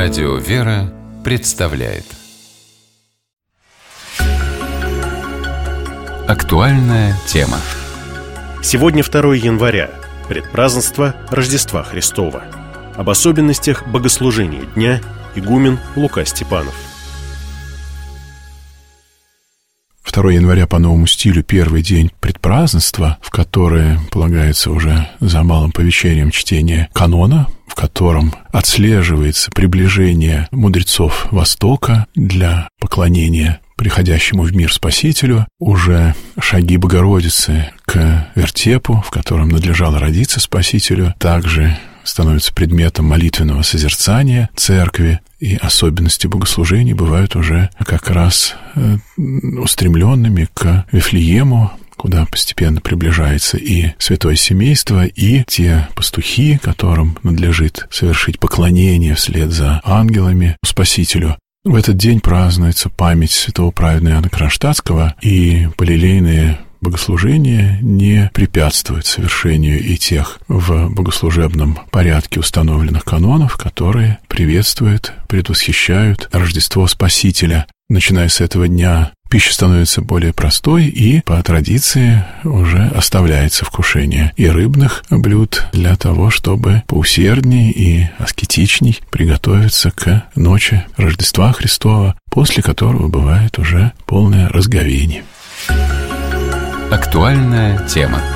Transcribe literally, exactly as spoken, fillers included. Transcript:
Радио «Вера» представляет актуальная тема. Сегодня второе января, предпразднство Рождества Христова. Об особенностях богослужения дня игумен Лука Степанов. второе января по новому стилю первый день предпразднества, в которое полагается уже за малым повечерием чтение канона, в котором отслеживается приближение мудрецов Востока для поклонения приходящему в мир Спасителю, уже шаги Богородицы к вертепу, в котором надлежало родиться Спасителю, также становится предметом молитвенного созерцания церкви, и особенности богослужений бывают уже как раз устремленными к Вифлеему, куда постепенно приближается и святое семейство, и те пастухи, которым надлежит совершить поклонение вслед за ангелами Спасителю. В этот день празднуется память святого праведного Иоанна Кронштадтского, и полилейные богослужения не препятствуют совершению и тех в богослужебном порядке установленных канонов, которые приветствуют, предвосхищают Рождество Спасителя. Начиная с этого дня пища становится более простой, и по традиции уже оставляется вкушение и рыбных блюд для того, чтобы поусердней и аскетичней приготовиться к ночи Рождества Христова, после которого бывает уже полное разговение. Актуальная тема.